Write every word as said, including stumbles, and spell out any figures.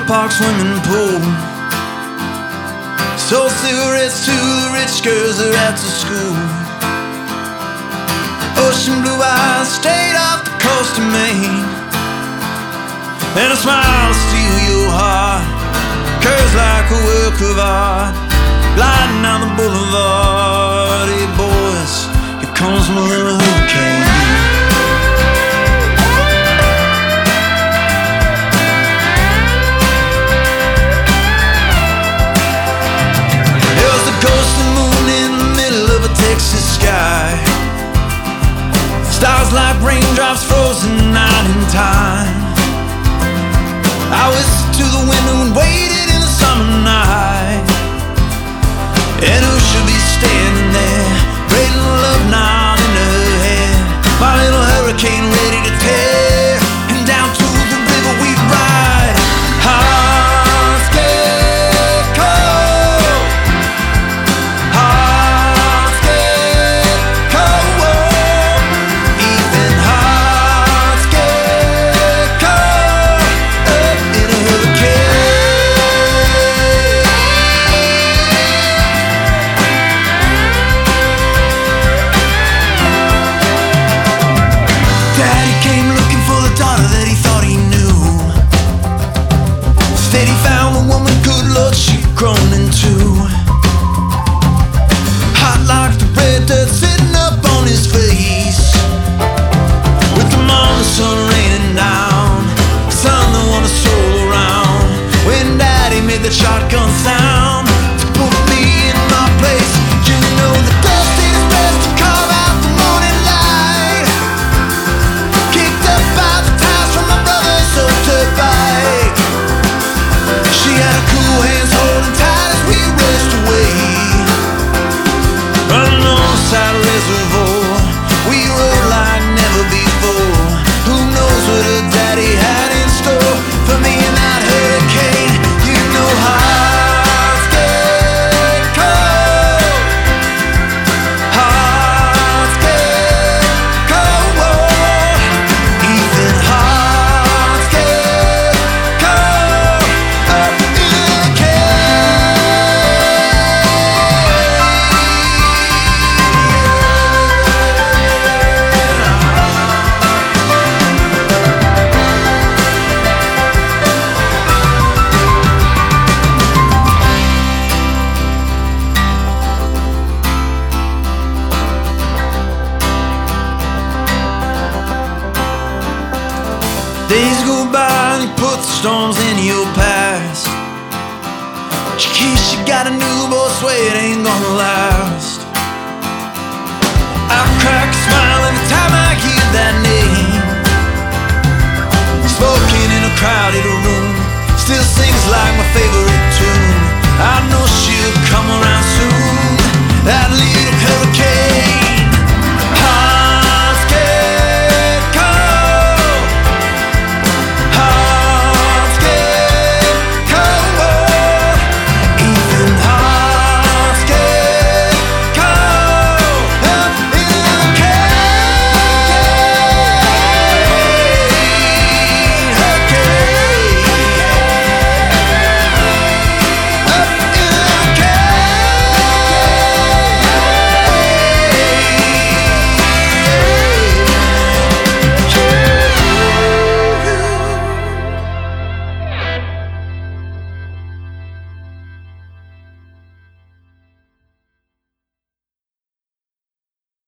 park swimming pool. Sold cigarettes to the rich girls that are after school. Ocean blue eyes straight off the coast of Maine, and a smile to steal your heart, curves like a work of art, gliding down the boulevard. Hey boys, here comes my little hurricane. Texas sky, stars like raindrops frozen out in time. I whistled to the wind and waited in the summer night. And who should be standing there, breaking love knot in her head? My little hurricane ready to tear, and down to the river we ride. Hearts get cold, hearts get cold, even hearts get cold up in a hurricane. Daddy came looking for the daughter that he thought he knew. Instead he found a woman, good Lord, she'd grown in two. Hot like the red dirt sitting up on his face, with the morning sun raining down, sun that wanna stroll around. When Daddy made the shotgun sound to put me in my place, you know the dust in his best to carve out the morning light. Kicked up by the ties from my brother's so dirt bike. She had her cool hands holding tight as we raced away. Running on the side of reservoir, we rode like never before. Who knows what her daddy had in store for me in that hurricane? You know hearts get cold, hearts get cold, even hearts get cold up in a days go by and you put the storms in your past. Chiquisha got a new boy, swear it ain't gonna last. I crack a smile every time I hear that name, spoken in a crowded room, still sings like my favorite tune.